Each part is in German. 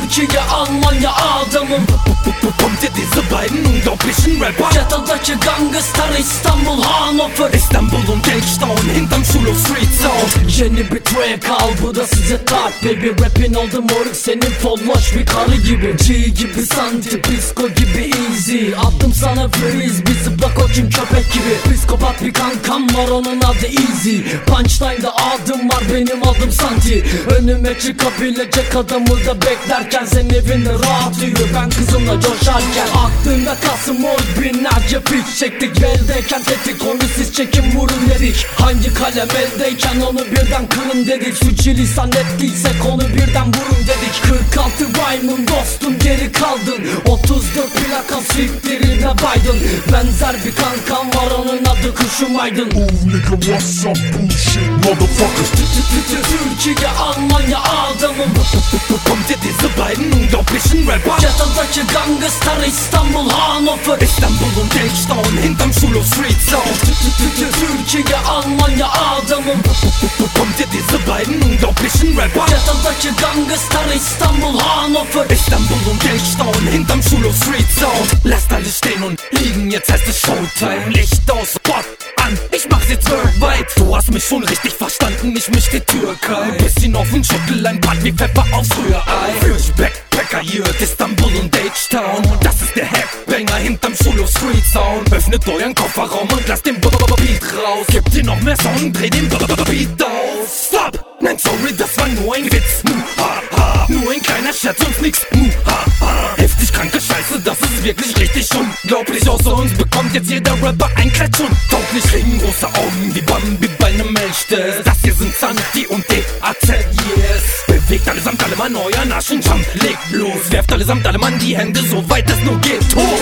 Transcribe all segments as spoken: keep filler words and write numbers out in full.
Türkiye, Almanya adamım. Kommt ihr diese beiden unglaublichen Rapper? Ghetto'daki gangster İstanbul, Hannover, İstanbul und Geldstone hinterm Schulhof Street Sound. Yeni bir track al, bu da size tak baby. Rapin oldu moruk senin folloş bir karı gibi. G gibi Santi, Pisco gibi Easy. Attım sana freeze, bir zıpla koçum köpek gibi. Psikopat bir kankam var, onun adı Easy. Punchline'da adım var, benim adım Santi. Önüme çıkabilecek adamı da beklerken, sen evinde rahat uyuyor, ben kızımla coşarken. Aklında kalsın mor binlerce piç çektik. Beldeyken tetik onu siz çekin vurun dedik. Hangi kalem eldeyken onu birden kırın dedik. Suçu lisan ettiysek onu birden vurun dedik. kırk altı rhyme'ın dostum geri kaldın. otuz dört plaka siktirine Biden. Benzer bir kankam var, onun adı Kuşum Aydın. Move nigga, what's up bullshit motherfucker? Türkiye, Almanya adamım. Kommt ihr diese beiden unglaublichen Rapper? Ghetto'daki gangster İstanbul, Hannover, İstanbul und Geldstone hinterm Schulhof Street Sound. Türkiye, Almanya adamım. Kommt ihr diese beiden unglaublichen Rapper? Ghetto'daki gangster İstanbul, Hannover, Istanbul und Geldstone hinterm Schulhof Street Sound. Lasst alles stehen und liegen, jetzt heißt es Showtime. Licht aus, Spot an, ich mach's jetzt worldwide. Du hast mich schon richtig verstanden, ich misch die Türkei. Bisschen auf den Schüttel, ein Bad wie Pfeffer aufs Rührei. Für ich Backpacker hier, Istanbul und H-Town. Das ist der Headbanger hinterm Schulhof Street Sound. Öffnet euren Kofferraum und lasst den Beat raus. Gebt ihr noch mehr Song, dreh den Beat auf. Stop! Nein, sorry, das war nur ein Witz. Muhaha, nur ein kleiner Scherz und nix. Muhaha, heftig kranke Scheiße, das ist wirklich richtig unglaublich. Außer uns bekommt jetzt jeder Rapper ein Klatsch und tauglich. Riesengroße Augen wie Bambi bei nem Milchtest. Das hier sind Santi und D A Z, yes. Bewegt allesamt alle Mann euren Aschenjump. Legt los, werft allesamt alle Mann die Hände so weit es nur geht hoch.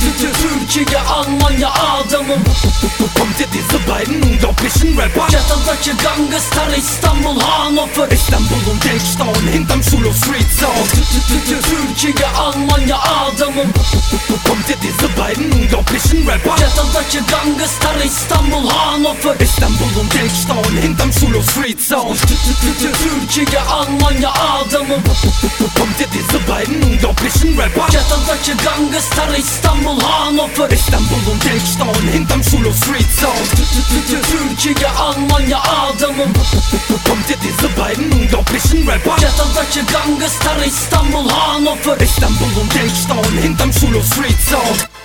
Türkiye, Almanya adamım. Kommt ihr diese beiden unglaublichen Rapper? Ghetto'daki gangster İstanbul, Hannover, Istanbul und Geldstone hinterm Schulhof Street Sound. Türkiye, Almanya adamım. Kommt ihr diese beiden unglaublichen Rapper? Ghetto'daki gangster İstanbul, Hannover, Istanbul und Geldstone hinterm Schulhof Street Sound. Türkiye, Almanya adamım. Kommt ihr diese beiden unglaublichen Rapper? Ghetto'daki gangster İstanbul, Hannover, Istanbul und Geldstone hinterm Schulhof Street Sound. Türkiye, Almanya adamım. Kommt ihr diese beiden unglaublichen Rapper? Ghetto'daki gangster İstanbul, Hannover, Istanbul und Geldstone hinterm Schulhof Street Sound.